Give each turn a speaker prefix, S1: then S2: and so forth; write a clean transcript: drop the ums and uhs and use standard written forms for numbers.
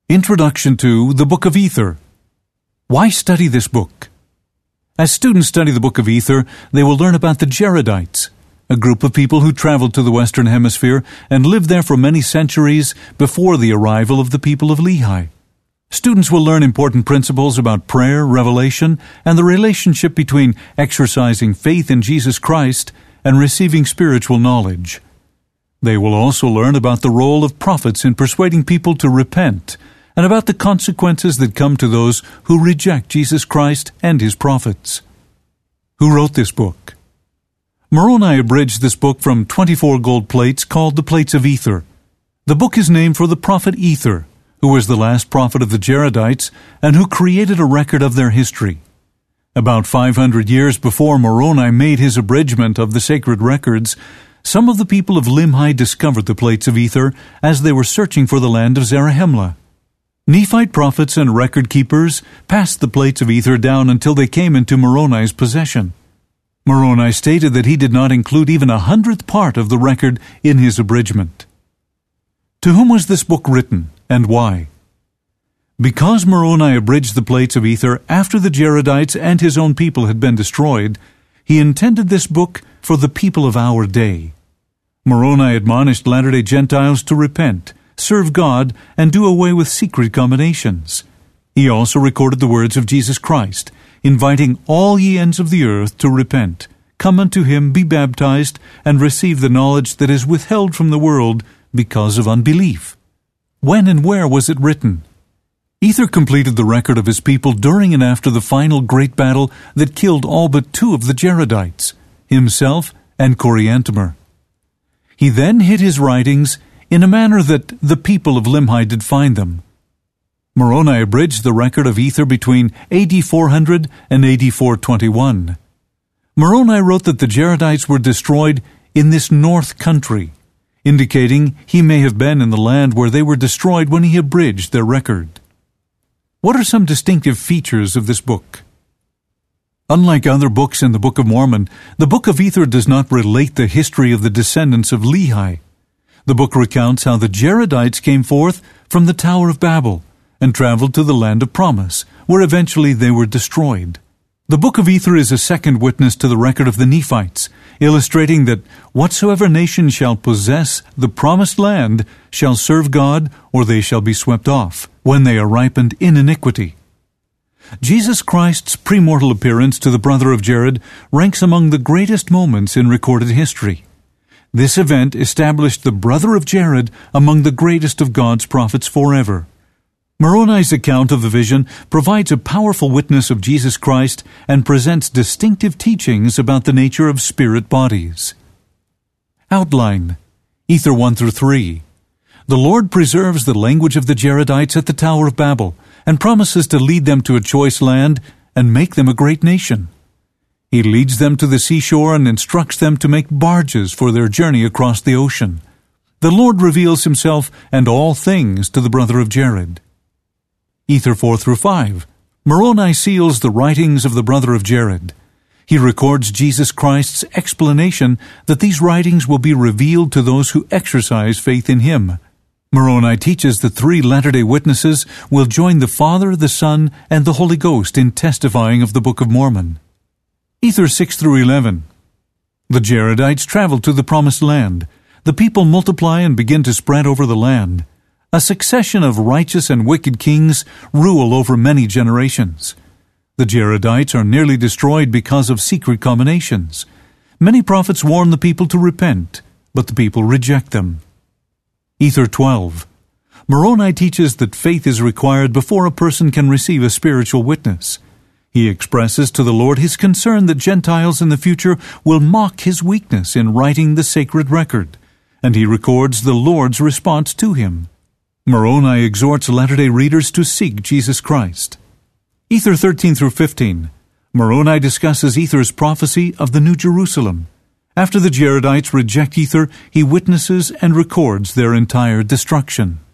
S1: Introduction to the Book of Ether. Why study this book? As students study the Book of Ether, they will learn about the Jaredites, a group of people who traveled to the Western Hemisphere and lived there for many centuries before the arrival of the people of Lehi. Students will learn important principles about prayer, revelation, and the relationship between exercising faith in Jesus Christ and receiving spiritual knowledge. They will also learn about the role of prophets in persuading people to repent, and about the consequences that come to those who reject Jesus Christ and His prophets. Who wrote this book? Moroni abridged this book from 24 gold plates called the Plates of Ether. The book is named for the prophet Ether, who was the last prophet of the Jaredites and who created a record of their history. About 500 years before Moroni made his abridgment of the sacred records, some of the people of Limhi discovered the Plates of Ether as they were searching for the land of Zarahemla. Nephite prophets and record keepers passed the Plates of Ether down until they came into Moroni's possession. Moroni stated that he did not include even 100th part of the record in his abridgment. To whom was this book written, and why? Because Moroni abridged the Plates of Ether after the Jaredites and his own people had been destroyed, he intended this book for the people of our day. Moroni admonished Latter-day Gentiles to repent, serve God, and do away with secret combinations. He also recorded the words of Jesus Christ, inviting all ye ends of the earth to repent, come unto Him, be baptized, and receive the knowledge that is withheld from the world because of unbelief. When and where was it written? Ether completed the record of his people during and after the final great battle that killed all but 2 of the Jaredites, himself and Coriantumr. He then hid his writings in a manner that the people of Limhi did find them. Moroni abridged the record of Ether between AD 400 and AD 421. Moroni wrote that the Jaredites were destroyed in this north country, indicating he may have been in the land where they were destroyed when he abridged their record. What are some distinctive features of this book? Unlike other books in the Book of Mormon, the Book of Ether does not relate the history of the descendants of Lehi. The book recounts how the Jaredites came forth from the Tower of Babel and traveled to the land of promise, where eventually they were destroyed. The Book of Ether is a second witness to the record of the Nephites, illustrating that whatsoever nation shall possess the promised land shall serve God, or they shall be swept off, when they are ripened in iniquity. Jesus Christ's premortal appearance to the brother of Jared ranks among the greatest moments in recorded history. This event established the brother of Jared among the greatest of God's prophets forever. Moroni's account of the vision provides a powerful witness of Jesus Christ and presents distinctive teachings about the nature of spirit bodies. Outline: Ether 1 through 3. The Lord preserves the language of the Jaredites at the Tower of Babel and promises to lead them to a choice land and make them a great nation. He leads them to the seashore and instructs them to make barges for their journey across the ocean. The Lord reveals Himself and all things to the brother of Jared. Ether 4 through 5. Moroni seals the writings of the brother of Jared. He records Jesus Christ's explanation that these writings will be revealed to those who exercise faith in Him. Moroni teaches that 3 Latter-day Witnesses will join the Father, the Son, and the Holy Ghost in testifying of the Book of Mormon. Ether 6 through 11. The Jaredites travel to the Promised Land. The people multiply and begin to spread over the land. A succession of righteous and wicked kings rule over many generations. The Jaredites are nearly destroyed because of secret combinations. Many prophets warn the people to repent, but the people reject them. Ether 12. Moroni teaches that faith is required before a person can receive a spiritual witness. He expresses to the Lord his concern that Gentiles in the future will mock his weakness in writing the sacred record, and he records the Lord's response to him. Moroni exhorts Latter-day readers to seek Jesus Christ. Ether 13 through 15. Moroni discusses Ether's prophecy of the New Jerusalem. After the Jaredites reject Ether, he witnesses and records their entire destruction.